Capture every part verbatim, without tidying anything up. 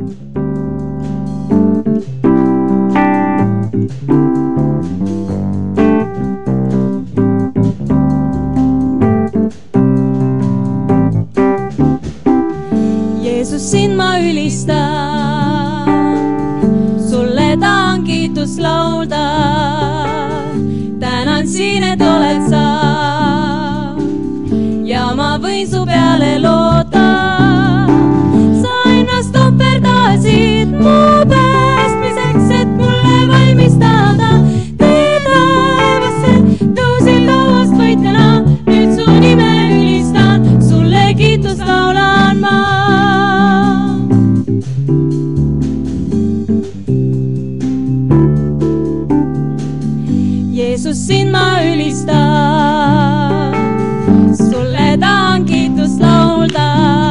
Jeesus, sind ma ülistan, sulle tahan kiitust laulda. Tänan siin, et oled sa ja ma võin su peale loota. Sa ennast ohverdasid mu päästmiseks, et mulle valmistada tee taevasse. Tõusid lauast võitjana, nüüd su nime ülistan, sulle kiitust laulan ma. Jeesus, sind ma ülistan, sulle tahan kiitust laulda.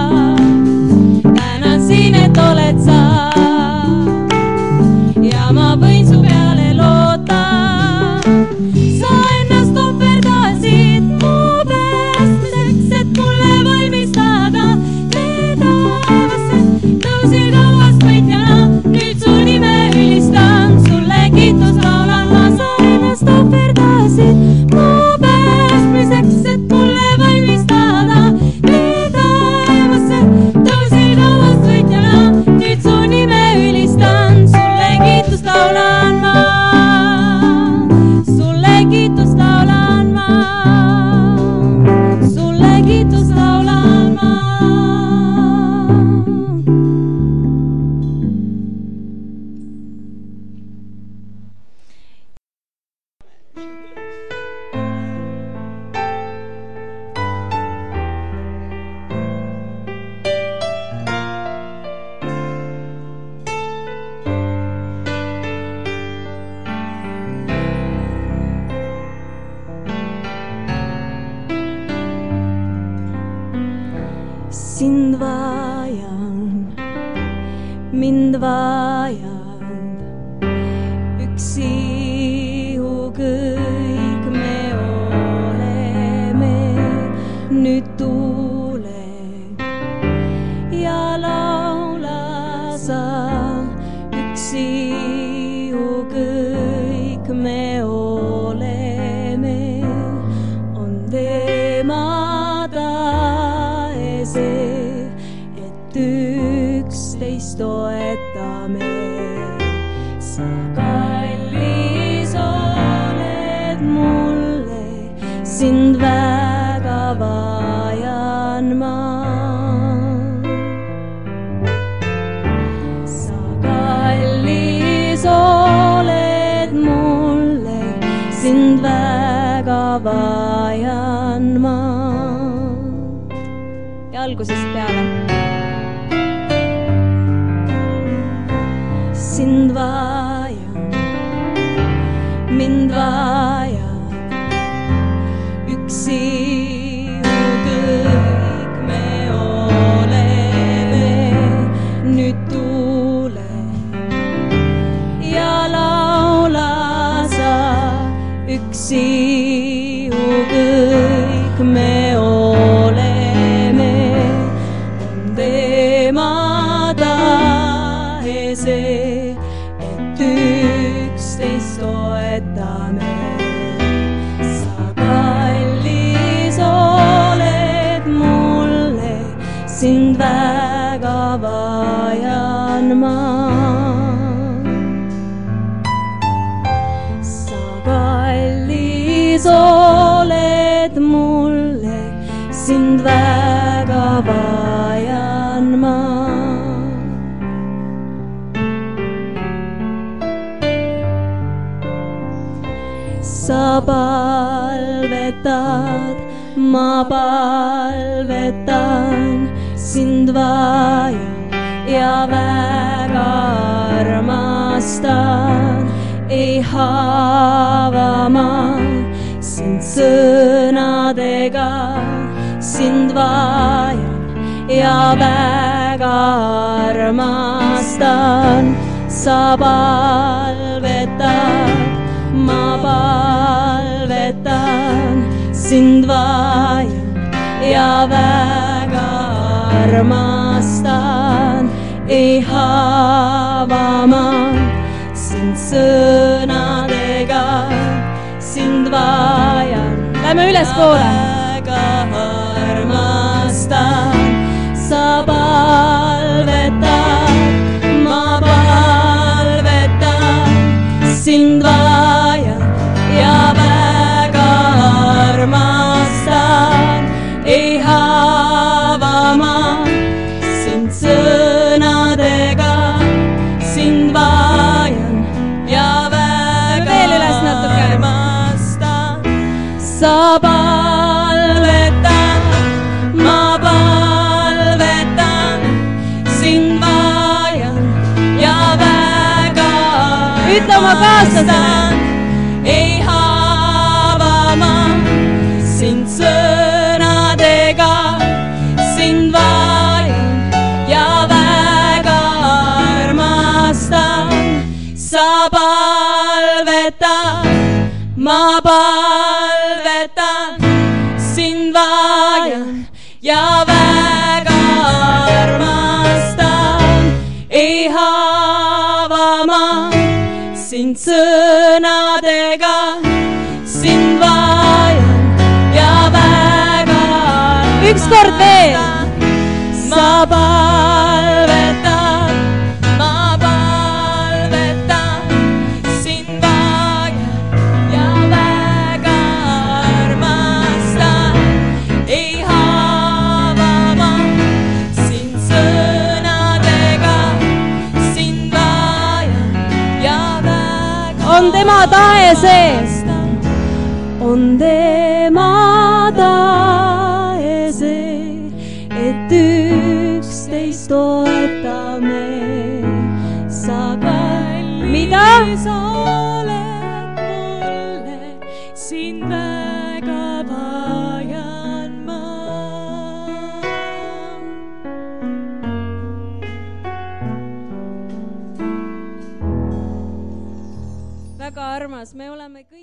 Tänan siin, et oled sa ja ma võin su peale loota. Sa ennast ohverdasid mu päästmiseks, et mulle valmistada tee taevasse. Tõusid lauast võitjana, nüüd su nime ülistan, sulle kiitust laulan ma. Sa ennast ohverdasid mu päästmiseks, et mulle valmistada tee taevasse. Tõusid lauast võitjana, nüüd su nime ülistan, sulle kiitust laulan ma. Sulle kiitust laulan ma, sulle kiitust laulan ma. Sind vajan, mind vajan, üksi ju kõik me oleme. Nüüd tuule ja laula sa, üksi ju kõik me oleme. On tema et üksteist toetame. Sa kallis oled mulle, sind väga vajan ma. Sa kallis oled mulle, sind väga vajan ma. Ja algusest peale. Sind vajan, mind vajan, üksi ju kõik me oleme. Nüüd tuule ja laula sa, üksi ju kõik me oleme. On tema tahe see, et üksteist toetame. Sa kallis oled mulle, sind väga vajan ma. Sa kallis oled mulle, sind väga vajan ma. Sa palvetad, ma palvetan, sind vajan ja väga armastan. Ei haava ma sind sõnadega, sind vajan ja väga armastan. Sa palvetad, ma palvetan, sind vajan ja väga armastan. ei haava ma sind sõnadega, sind vajan. Lähme ülespoole. Väga armastan, sa palvetad, ma palvetan, sind vajan ja väga armastan, ei haava ma sind sõnadega, sind vajan ja väga armastan, sa palvetad, ma palvetan, sind vajan ja väga armastan, ei haava ma sind sõnadega, sind vajan ja väga armastan, sa palvetad, ma palvetan, sind vajan ja väga armastan, ei haava ma sind sõnadega, sind vajan ja väga ükskord veel. Ma palvetan, ma palvetan, sind vajan ja väga armastan, ei haava ma sind sõnadega, sind vajan ja väga on tema tahe sees, on tema tahe see, et üksteist toetame. Sa kallis oled mulle, sind väga vajan ma. Väga armas, me oleme kõik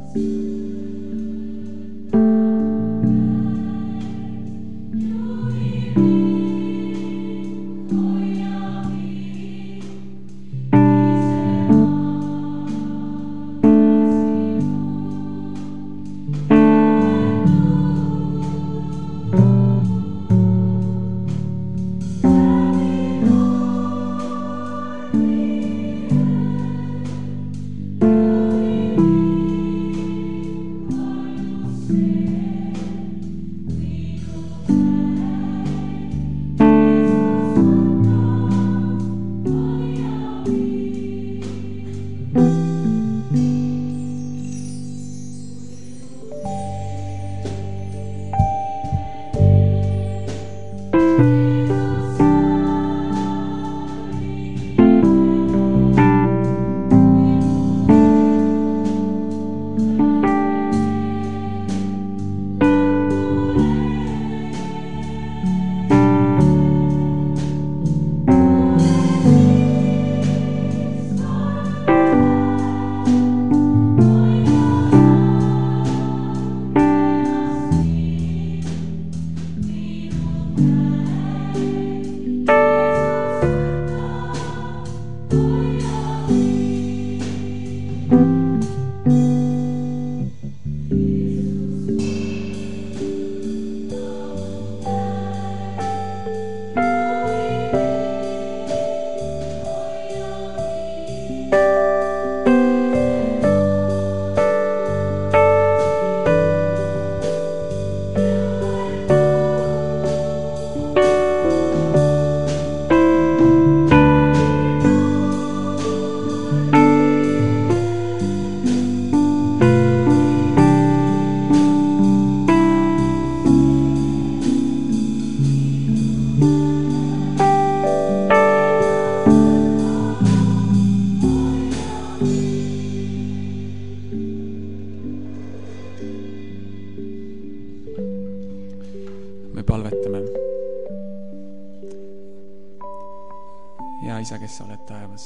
Isa, kes sa oled taevas.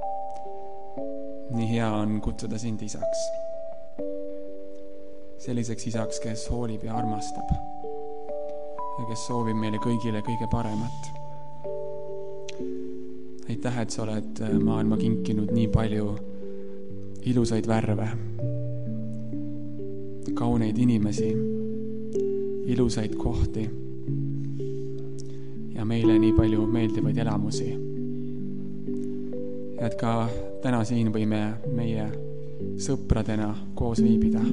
Nii hea on kutsuda sind isaks. Selliseks isaks, kes hoolib ja armastab ja kes soovib meile kõigile kõige paremat. Aitäh, et sa oled maailma kinkinud nii palju ilusaid värve, kauneid inimesi, ilusaid kohti ja meile nii palju meeldivaid elamusi. Ja et ka täna siin võime meie sõpradena koos viibida.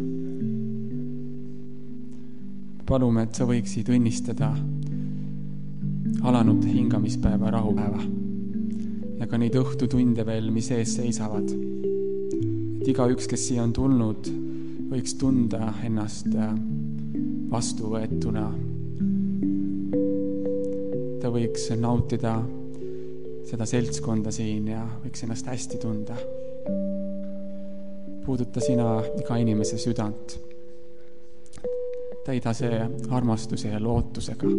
Palume, et sa võiksid õnnistada alanud hingamispäeva rahupäeva ja ka neid õhtutunde veel, mis ees seisavad. Et igaüks, kes siia on tulnud, võiks tunda ennast vastuvõetuna. Ta võiks nautida seda seltskonda siin ja võiks ennast hästi tunda. Puuduta sina iga inimese südant. Täida see armastuse ja lootusega.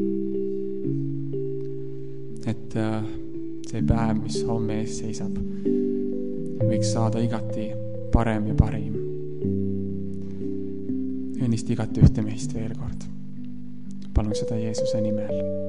Et see päev, mis homme ees seisab, võiks saada igati parem ja parim. Õnnista igati ühte meist veel kord. Palun seda Jeesuse nimel.